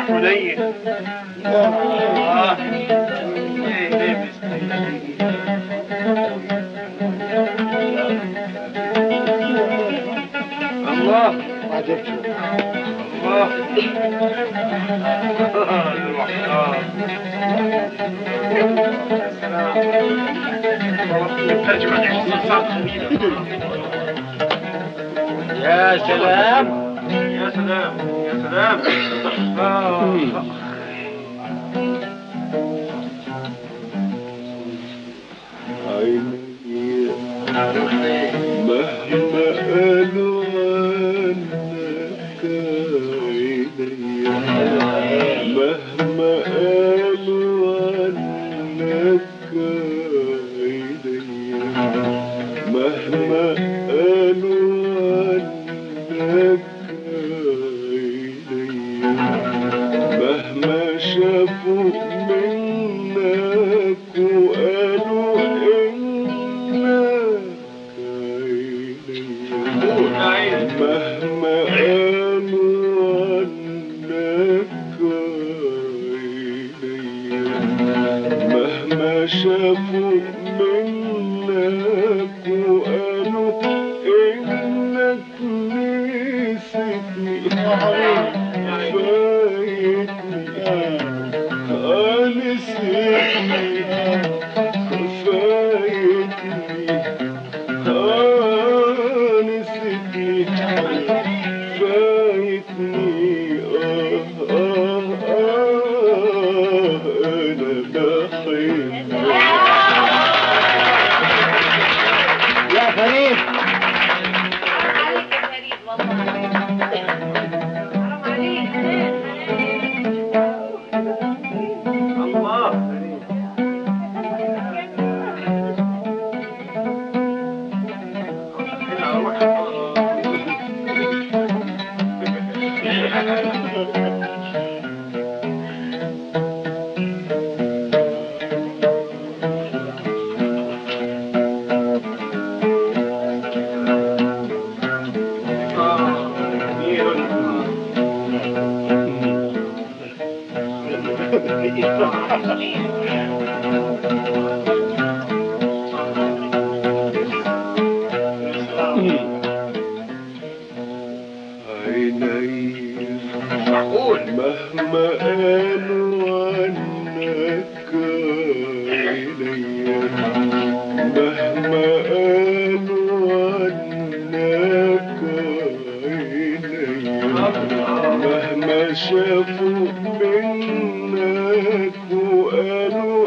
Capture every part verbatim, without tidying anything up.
وليل اه ايه ليه الله عجبت الله يا سلام يا سلام يا سلام عيني مهما قالوا عنك عيني مهما قالوا عنك عيني مهما قالوا عنك عيني مهما شافوا منك وقالوا إنك عيني مهما قالوا عنك عيني مهما شافوا منك وقالوا إنك نسيتني فايتني آه نسيتني فايتني آه نسيتني فايتني آه آه آه أنا بحبك يا فريد عليك يا فريد والله حرام عليك الله عيني معقول مهما قالوا عنك عيني مهما قالوا عنك عيني مهما شافوا منك وقالوا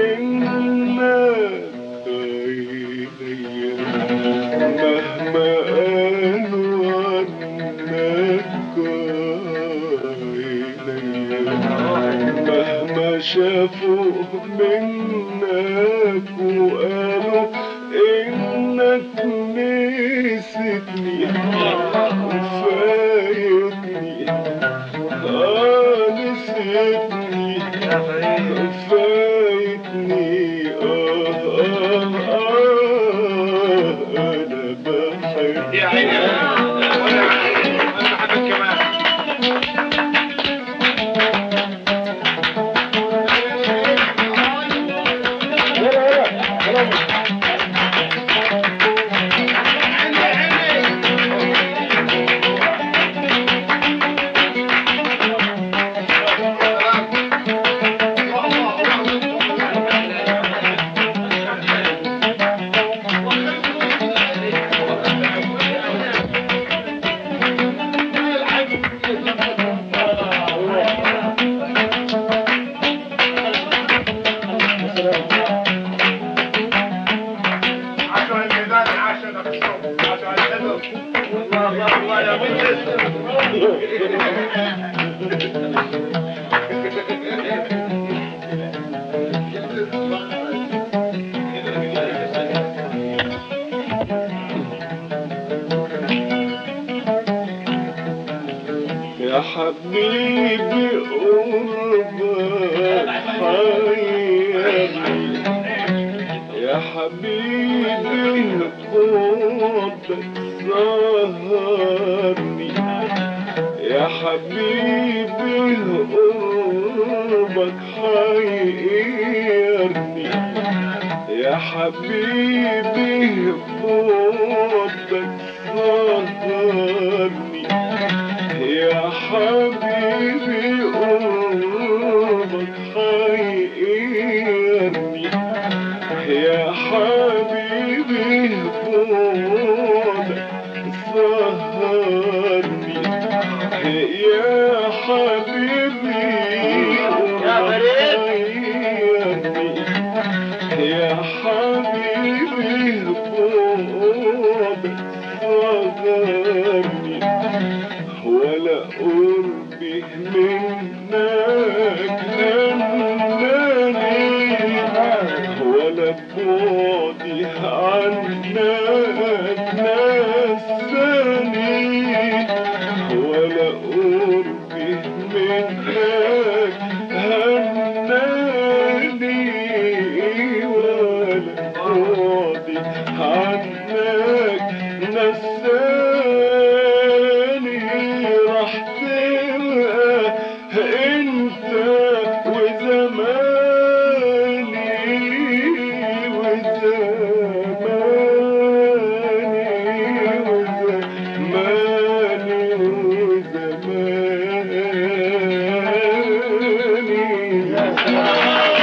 إنك عيني مهما قالوا عنك عيني مهما شافوا منك وقالوا إنك نسيتني فايتني آه نسيتني فايتني آه آه آه أنا بحبك يا عيني انا بحبك كمان يا حبيبي قربك حيرني يا حبيبي قربك سهرني يا حبيبي حيرني يا حبيبي بعدك سهرني يا حبيبي قربك حيرني يا حبيبي بعدك سهرني يا حبيبي يا حبيبي بعدك صغرني ولا قربي منك همناني ولا بعدي عنك نساني ولا قربي منك همناني ولا بعدي عنك نساني راح تبقى انت وزماني وزماني وزماني وزماني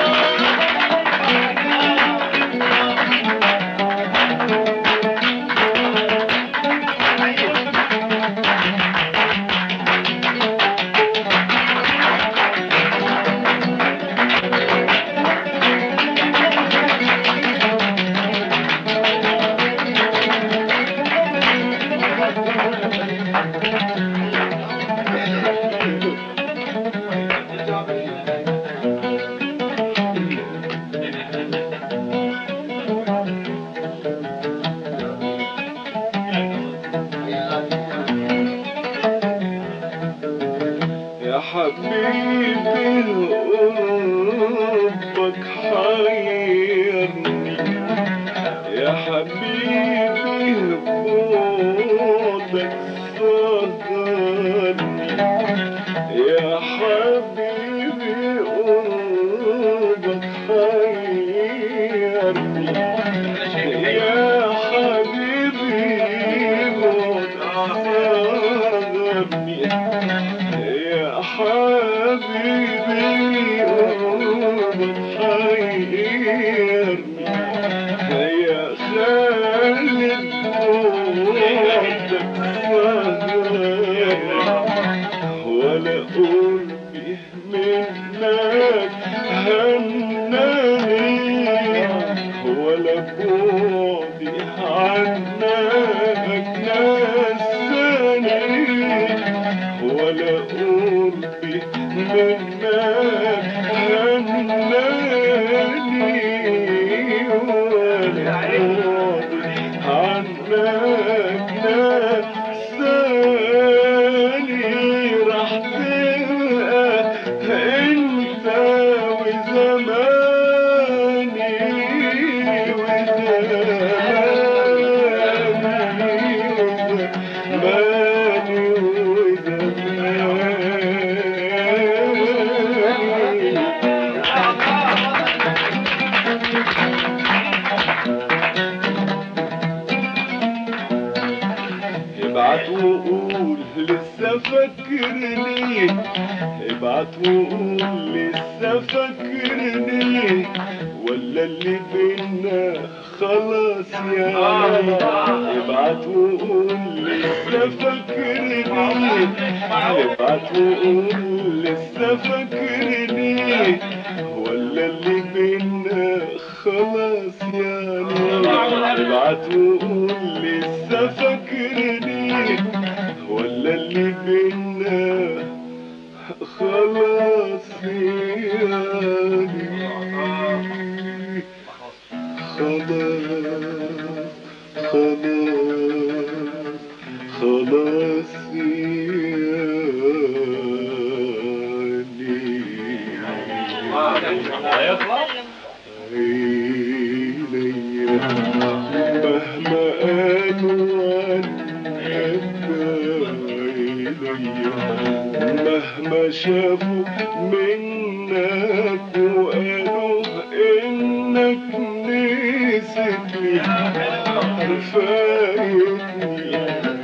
يا حبيبي قربك حيرني يا حبيبي بعدك صغرني يا حبيبي قربك حيرني يا حبيبي بعدك صغرني يا حبيبي قربك حيرني يا خالد بعدك صغرني ولا قربي منك همناني ولا بعدي عنك نساني ولا قربي منك همناني ولا بعدي عنك نساني راح تبقى انت وزماني وزماني ابعت وقول لسه فاكرني ابعت وقول لسه فاكرني ولا اللي بينا خلاص يعني ابعت وقول لسه فاكرني ابعت وقول لسه فاكرني ولا اللي بينا خلاص يعني ابعت وقول لسه فاكرني ولا اللي بينا خلاص يعني خلاص خلاص خلاص مهما قالوا عنك مهما شافوا منك فايتني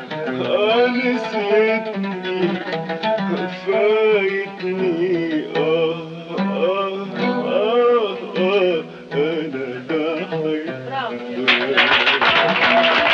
نسيتني فايتني آه آه آه آه أنا برافو. بحبك